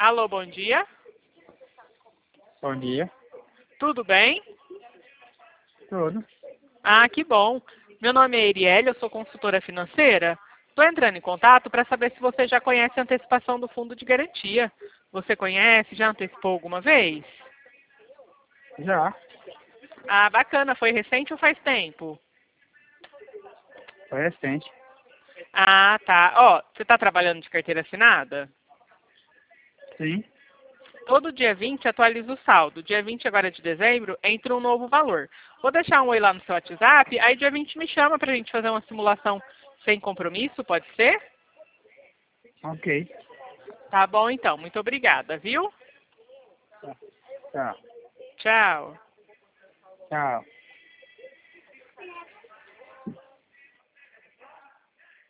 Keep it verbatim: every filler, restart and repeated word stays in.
Alô, bom dia. Bom dia. Tudo bem? Tudo. Ah, que bom. Meu nome é Erielle, eu sou consultora financeira. Estou entrando em contato para saber se você já conhece a antecipação do fundo de garantia. Você conhece? Já antecipou alguma vez? Já. Ah, bacana. Foi recente ou faz tempo? Foi recente. Ah, tá. Ó, você está trabalhando de carteira assinada? Sim. Todo dia vinte atualiza o saldo. Dia vinte agora de dezembro entra um novo valor. Vou deixar um oi lá no seu WhatsApp, aí dia vinte me chama para a gente fazer uma simulação sem compromisso, pode ser? Ok. Tá bom então, muito obrigada, viu? Tchau. Tchau. Tchau.